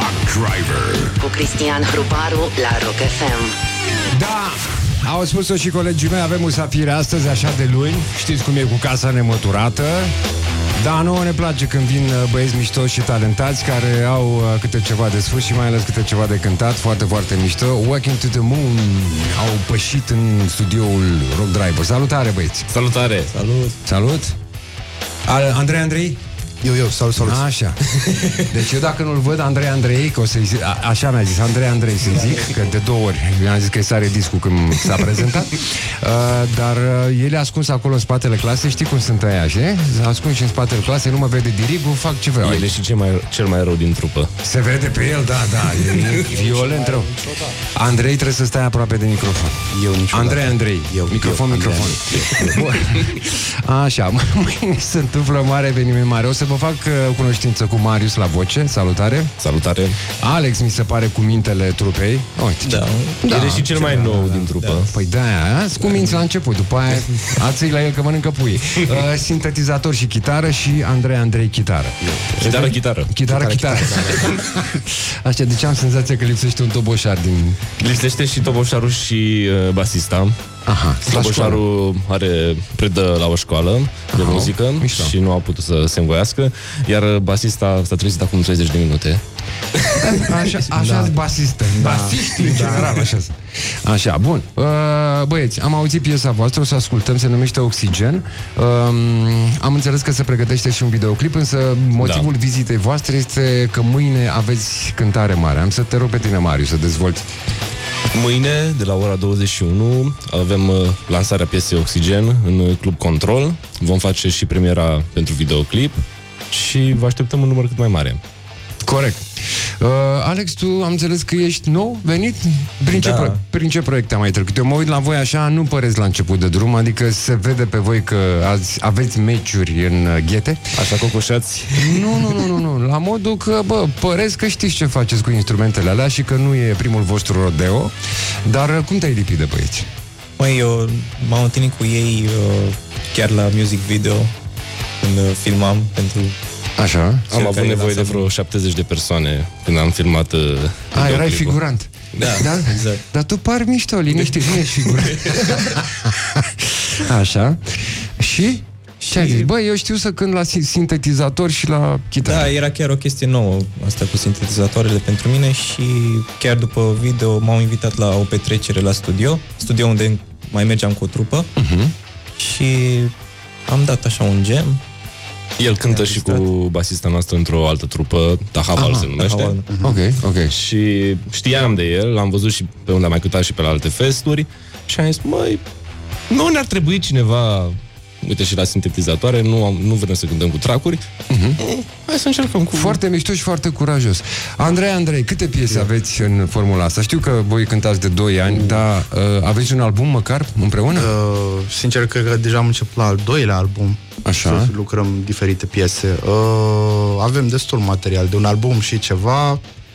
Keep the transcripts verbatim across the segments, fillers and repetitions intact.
Truck Driver cu Cristian Hrubaru la Rock F M. Da, au spus-o și colegii mei, avem musafiri astăzi, așa de luni. Știți cum e cu casa nemăturată. Da, nouă ne place când vin băieți miștoși și talentați care au câte ceva de spus și mai ales câte ceva de cântat, foarte, foarte mișto. Walking to the Moon au pășit în studioul Rock Driver. Salutare, băieți! Salutare! Salut! Salut! A, Andrei Andrei? Eu, eu, salut, salut. Așa. Deci eu dacă nu-l văd, Andrei Andrei, că o să-i zic, a, așa mi-a zis, Andrei Andrei să-i zic, că de două ori mi-a zis că-i sare discul când s-a prezentat. uh, Dar uh, el e ascuns acolo în spatele clasei, știi cum sunt aia, știi? Ascuns și în spatele clasei, nu mă vede dirigul, fac ce vreau. El e și cel mai, cel mai rău din trupă. Se vede pe el, da, da, e violent rău. Andrei trebuie să stai aproape de microfon. Eu niciodată. Andrei Andrei, eu, microfon, eu, microfon. Așa, mâine se întâmplă mare eveniment mare. O să vă fac uh, cunoștință cu Marius la voce. Salutare. Salutare. Alex mi se pare cu mintele trupei. Uite, da. Da, El e și cel mai da, nou da, din trupă. Da. Păi de-aia, cu minți la început. După aia ați la el că mănâncă pui. uh, Sintetizator și chitară. Și Andrei Andrei chitară. Chitară, chitară. Chitară, chitară. Așa, deci am senzația că lipsește un toboșar din... Lipsește și toboșarul și uh, basista. Aha, toboșarul are predă la o școală de Aha, muzică mișto. Și nu a putut să se învoiască. Iar basista s-a trezit acum treizeci de minute. Așa, așa da. Basistă da. Basiștii în general așa. Așa, bun. uh, Băieți, am auzit piesa voastră, o să ascultăm, se numește Oxigen. uh, Am înțeles că se pregătește și un videoclip. Însă motivul da. vizitei voastre este că mâine aveți cântare mare. Am să te rog pe tine, Marius, să dezvolți. Mâine, de la ora douăzeci și unu, avem uh, lansarea piesei Oxigen în Club Control. Vom face și premiera pentru videoclip și vă așteptăm un număr cât mai mare. Corect. uh, Alex, tu am înțeles că ești nou venit? Prin ce, da. pro- prin ce proiecte am mai trecut? Eu mă uit la voi așa, nu păreți la început de drum. Adică se vede pe voi că azi aveți meciuri în ghete. Așa cocoșați? Nu, nu, nu, nu, nu. La modul că, bă, păreți că știți ce faceți cu instrumentele alea și că nu e primul vostru rodeo. Dar cum te-ai lipit de băieți? Măi, eu m-am întâlnit cu ei uh, chiar la music video când uh, filmam pentru... Așa. Am avut nevoie de vreo șaptezeci de persoane când am filmat. Uh, A, erai figurant. Da, da? Exact. Dar tu pari mișto, liniștit, nu ești figurant. Așa. Și? Ce ai zis? Băi, eu știu să cânt la sintetizator și la chitară. Da, era chiar o chestie nouă asta cu sintetizatoarele pentru mine. Și chiar după video m-au invitat la o petrecere la studio. Studio unde mai mergeam cu o trupă. uh-huh. Și am dat așa un gem. El cântă și cu basista noastră într-o altă trupă, Tahaval se numește. Tahaval. Ok, ok. Și știam de el, l-am văzut și pe unde a mai cântat și pe la alte festuri. Și am zis, măi, nu ne-ar trebui cineva, uite, și la sintetizatoare, nu, am, nu vrem să cântăm cu tracuri. Uh-huh. Hai să încercăm cu... Foarte mișto și foarte curajos. Andrei, Andrei, câte piese yeah. aveți în formula asta? Știu că voi cântați de doi ani, uh. dar uh, aveți un album măcar împreună? Uh, sincer, cred că deja am început la al doilea album. Așa. Să lucrăm diferite piese. Uh, avem destul material de un album și ceva.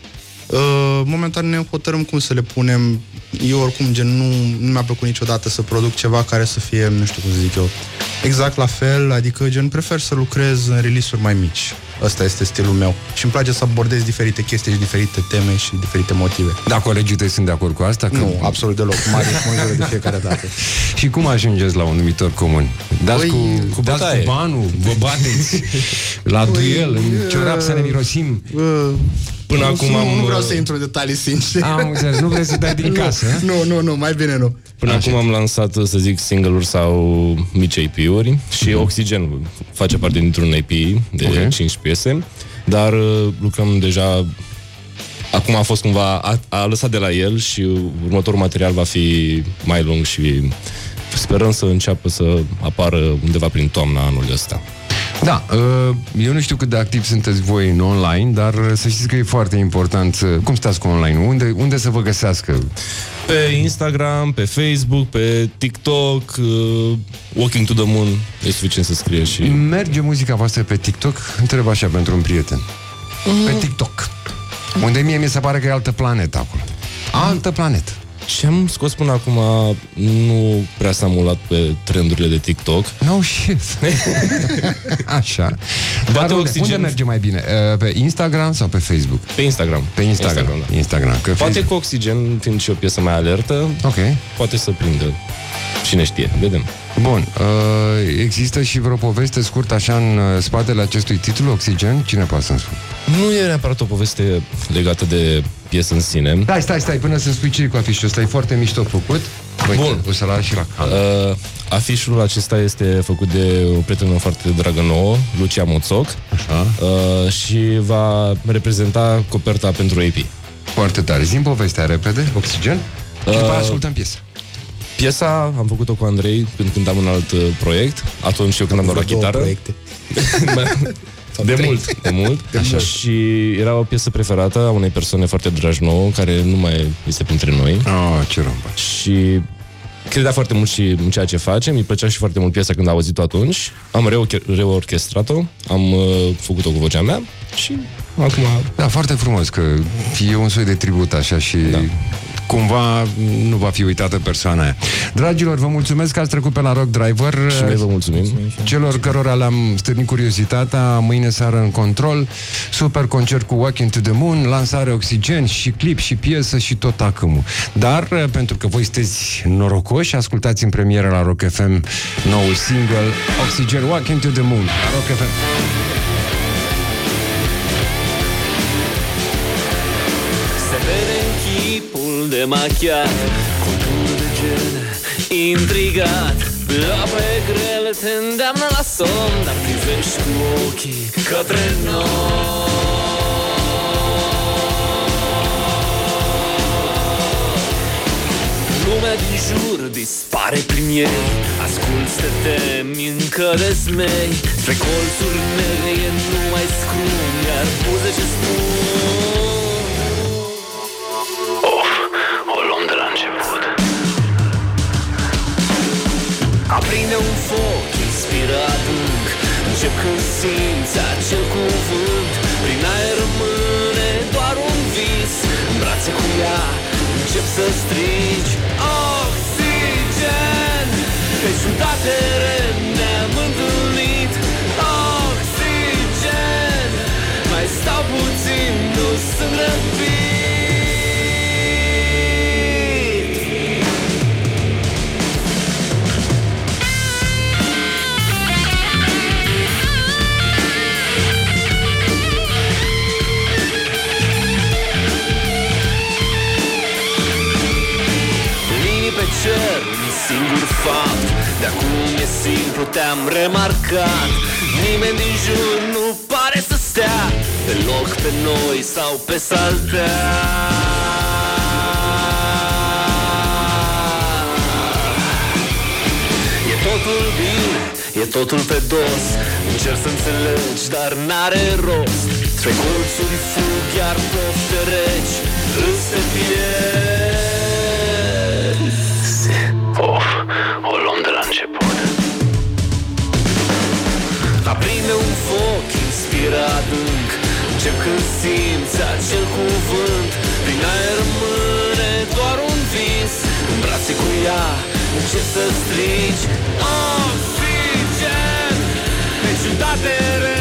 Uh, momentan ne hotărâm cum să le punem. Eu oricum gen nu, nu mi-a plăcut niciodată să produc ceva care să fie, nu știu cum să zic eu, exact la fel, adică gen prefer să lucrez în release-uri mai mici. Ăsta este stilul meu. Și îmi place să abordez diferite chestii și diferite teme și diferite motive. Da, colegii tăi sunt de acord cu asta? Că... Nu, absolut deloc. Mari mă de fiecare dată. Și cum ajungeți la un numitor comun? Dați Oi, cu, cu, dați cu banul, vă bateți la duel, în ciorap să ne mirosim. Uh, Până nu, acum nu, am... nu vreau să intru în detalii, sincer. Am înțeles, nu vrei să dai din casă? Nu, nu, nu, mai bine nu. Până Așa. acum am lansat, să zic, single-uri sau mici A P-uri și uh-huh. Oxigen face parte dintr-un A P de okay. cinci piese, dar uh, lucrăm deja... Acum a fost cumva... A, a lăsat de la el și următorul material va fi mai lung și sperăm să înceapă să apară undeva prin toamna anului ăsta. Da, eu nu știu cât de activ sunteți voi în online, dar să știți că e foarte important. Cum stați cu online? Unde, unde să vă găsească? Pe Instagram, pe Facebook, pe TikTok, uh, Walking to the Moon, e suficient să scrie și... Merge muzica voastră pe TikTok? Întreb așa pentru un prieten. Mm. Pe TikTok. Unde mie mi se pare că e altă planetă acolo. Altă planetă. Ce am scos până acum nu prea s-a mulat pe trendurile de TikTok. No shit. Așa. Dar unde, unde merge mai bine? Pe Instagram sau pe Facebook? Pe Instagram. Pe Instagram. Instagram, da. Instagram. Că poate Facebook... cu Oxygen, fiind și o piesă mai alertă, okay. Poate să prindă. Cine știe, vedem. Bun, uh, există și vreo poveste scurtă așa în spatele acestui titlu, Oxygen? Cine poate să-mi spun? Nu e neapărat o poveste legată de piesă în sine. Stai, stai, stai, până să-mi spui ce cu afișul ăsta, e foarte mișto făcut. Băi, bun, o să-l arăt și la cameră. Uh, afișul acesta este făcut de o prietenă foarte dragă nouă, Lucia Moțoc. Așa. Uh, și va reprezenta coperta pentru A P. Foarte tare. Zi-mi povestea repede, Oxygen, și după aia ascultăm piesa. Piesa am făcut-o cu Andrei când cântam un alt uh, proiect. Atunci eu când am dat la chitară. De mult, de mult. De Așa. mult. Și era o piesă preferată a unei persoane foarte dragi nouă, care nu mai este printre noi. Oh, ce rămbă. Și credea foarte mult și în ceea ce facem. Îi plăcea și foarte mult piesa când a auzit-o atunci. Am reorchestrat-o, am uh, făcut-o cu vocea mea și acum... Da, foarte frumos, că e un soi de tribut așa și... Da. Cumva nu va fi uitată persoana aia. Dragilor, vă mulțumesc că ați trecut pe la Rock Driver. Și noi vă mulțumim. Celor cărora le-am stârnit curiozitatea, mâine seară în Control, super concert cu Walking to the Moon, lansare Oxygen și clip și piesă și tot acâmul. Dar, pentru că voi sunteți norocoși, ascultați în premieră la Rock F M noul single Oxygen, Walking to the Moon la Rock F M. De machiat, contur de gen intrigat, ape grele te îndeamnă la somn, dar privești cu ochii către noi. Lumea din jur dispare prin ei, asculți, te temi, încă de smei, spre colțuri negre e numai scrum, iar buze ce spun aprinde un foc, inspiră adânc, încep când simți acel cuvânt, prin aer rămâne doar un vis, în brațe cu ea încep să strigi Oxygen, pe ciudate ne-am întâlnit. Oxygen, mai stau puțin, nu sunt răpit. Cer, un singur fapt, de acum e simplu, te-am remarcat. Nimeni din jur nu pare să stea deloc pe noi sau pe saltea. E totul bine, e totul pe dos, încerc să înțelegi, dar n-are rost. Spre colțuri fug, iar toți te regi, îți te pierd. Of, o luăm de la început. Aprinde un foc, inspiră adânc, încep când simți acel cuvânt, prin aer rămâne doar un vis, în brațe cu ea încep să strigi Oxygen, pe ciudate